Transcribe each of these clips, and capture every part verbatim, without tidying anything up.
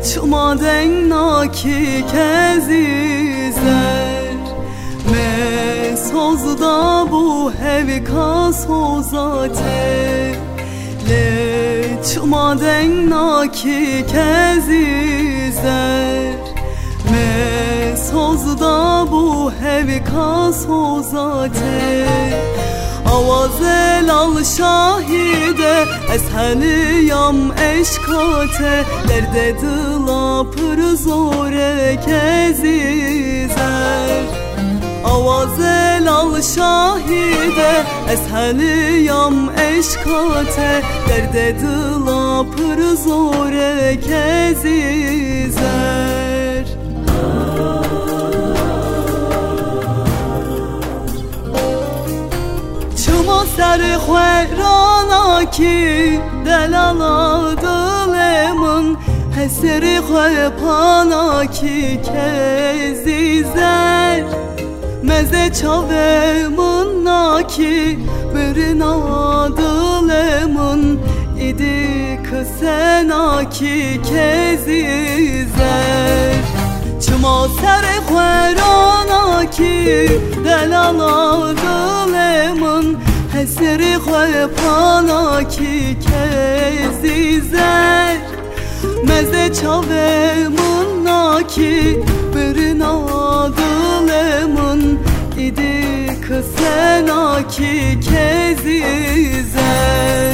çuma denaki kezizer me sozda bu hevika sozate le çuma denaki kezizer me sozda bu hevika sozate Avazel al şahide esheliyam eşkate derde dıla pır zore kezizer Avazel al şahide esheliyam eşkate derde dıla pır zore kezizer سر خورانا کی دلالا دلمون حسر خوپانا کی کزیزر مزه چاومون ناکی برنا دلمون ایدی کسنا کی کزیزر چما سر خورانا کی دلالا دلمون حسری خوپانا کی کزیزر مزه چاومون ناکی برنا دلمون ایدی کسنا کی کزیزر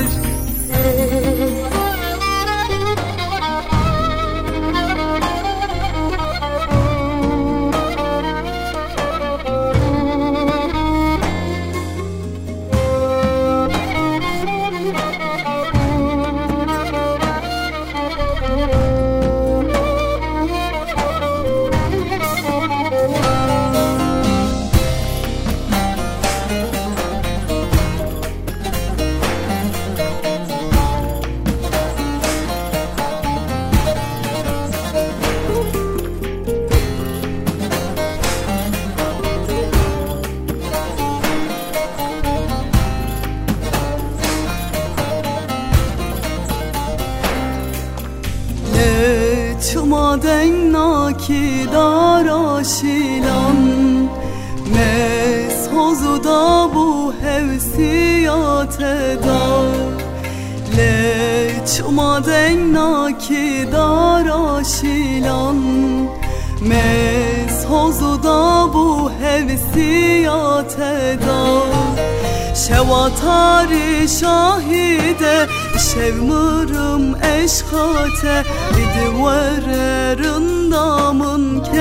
çuma denaki daraşilan mes hozuda bu hevsiyate dar le çuma denaki daraşilan mes hozuda bu hevsiyate dar şevatari şahide şevmırım eşkate idvererin damın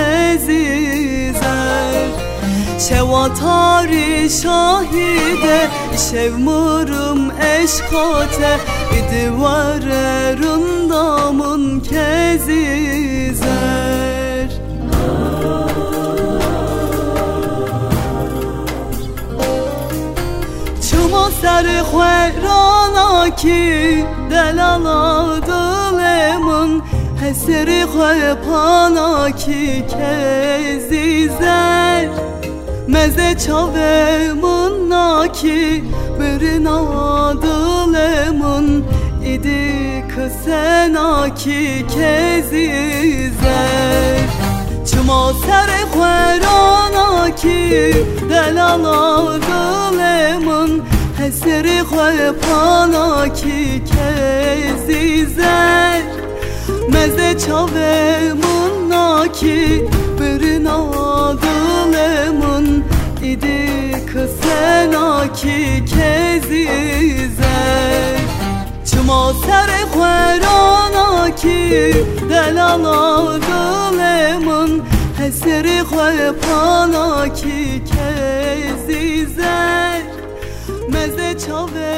kezizer şevatari şahide şevmırım eşkate idvererin damın kezizer سر خورانا کی دلالا دلمون حسر خوپانا کی کزیزر مزه چاومون ناکی برنا دلمون ایدی کسنا کی کزیزر چما سر خورانا کی دلالا دلمون حسری خوپانا کی کزیزر مزه چاومون ناکی برنا دلمون ایدی کسنا کی کزیزر چما سر خورانا کی دلالا دلمون حسری خوپانا کی کزیزر مزه چاوه